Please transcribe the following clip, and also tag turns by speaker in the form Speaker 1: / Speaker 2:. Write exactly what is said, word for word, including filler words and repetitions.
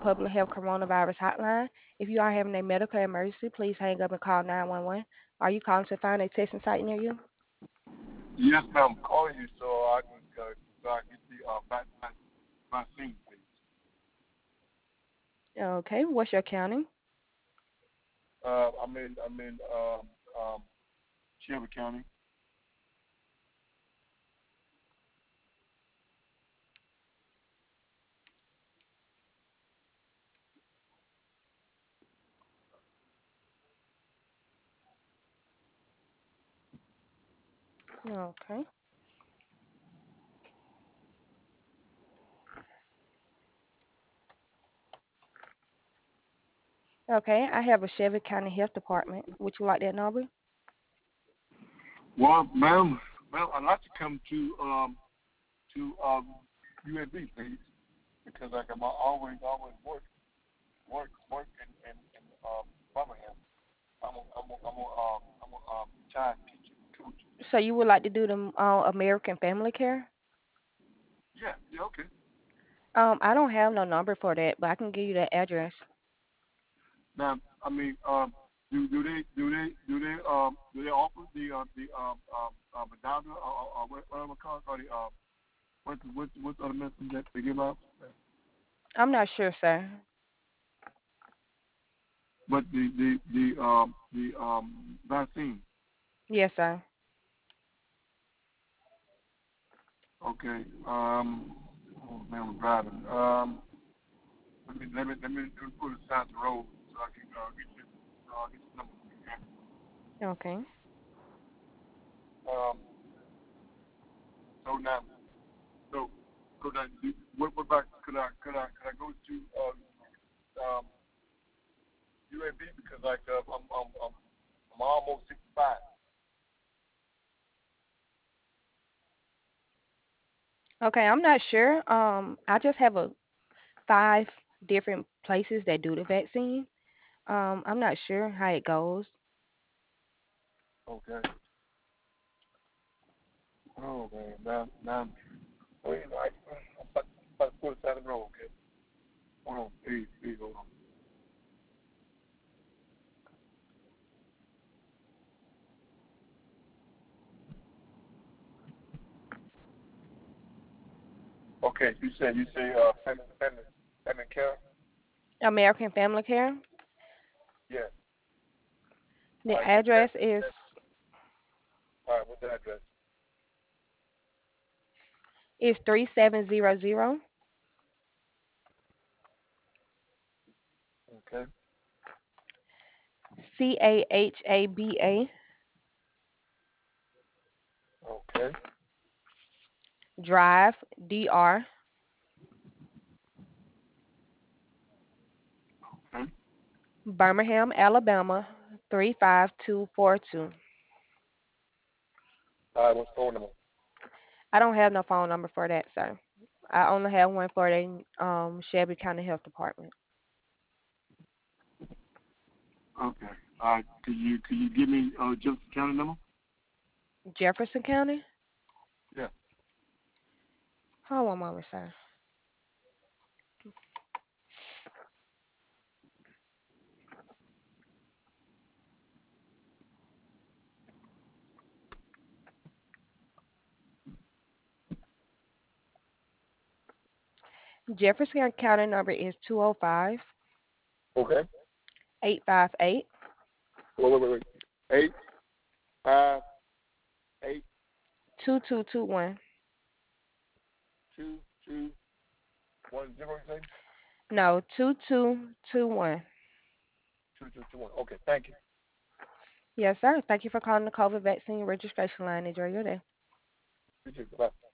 Speaker 1: public health coronavirus hotline. If you are having a medical emergency, please hang up and call nine one one. Are you calling to find a testing site near you?
Speaker 2: Yes, ma'am. I'm calling you so I can uh, so I can get the uh, vac- vac- vaccine, please.
Speaker 1: Okay, what's your county?
Speaker 2: Uh, I'm in I'm in um, um, Shelby County.
Speaker 1: Okay. Okay, I have a Chevy County Health Department. Would you like that number?
Speaker 2: Well, ma'am, well, I'd like to come to um to um U N B, please, because like I'm always always work work work in in, in um Birmingham. I'm a, I'm a, I'm a, um I'm a um child teacher coach.
Speaker 1: So you would like to do the uh, American Family Care?
Speaker 2: Yeah, yeah, okay.
Speaker 1: Um, I don't have no number for that, but I can give you that address.
Speaker 2: Now, I mean, um, do do they do they do they um do they offer the uh, the um um uh, Madonna or, or, or what whatever it called or the um what what what other medicine that they give out?
Speaker 1: I'm not sure, sir.
Speaker 2: But the the the um the um vaccine.
Speaker 1: Yes, sir.
Speaker 2: Okay. Um. Oh man, I'm driving. Um. Let me let me let me put it aside the road so I can uh, get you uh, get the number. Okay.
Speaker 1: Okay.
Speaker 2: Um. So now, so so now, do- what what about could I could I could I go to uh, um U A B because like uh, I'm I'm I'm I'm almost sixty-five.
Speaker 1: Okay, I'm not sure. Um, I just have a five different places that do the vaccine. Um, I'm not sure how it goes.
Speaker 2: Okay. Oh man, now now. Well, you know, I, I'm about, about to put it aside the road. Okay. Hold on, please, please hold on. Okay, you said you say uh family family family care?
Speaker 1: American Family Care.
Speaker 2: Yeah.
Speaker 1: The
Speaker 2: All right, give me
Speaker 1: address
Speaker 2: that. Give me
Speaker 1: is
Speaker 2: that. All right, what's the address?
Speaker 1: is three seven zero zero
Speaker 2: Okay.
Speaker 1: C A H A B A
Speaker 2: Okay.
Speaker 1: Drive D R
Speaker 2: Okay.
Speaker 1: Birmingham, Alabama three five two four two.
Speaker 2: All right, what's the phone number?
Speaker 1: I don't have no phone number for that, sir. I only have one for the um Shelby County Health Department.
Speaker 2: Okay. All right. Could you could you give me uh Jefferson County number?
Speaker 1: Jefferson County?
Speaker 2: Yeah.
Speaker 1: Hold one moment, sir. Jefferson County number is two oh five,
Speaker 2: Okay.
Speaker 1: eight five eight,
Speaker 2: Wait, wait, wait, wait. Eight five eight
Speaker 1: two two two one.
Speaker 2: two two one zero. You say
Speaker 1: No, two two two one.
Speaker 2: two two two one. Okay. Thank you.
Speaker 1: Yes, sir. Thank you for calling the COVID vaccine registration line. Enjoy your day.
Speaker 2: You too. Bye.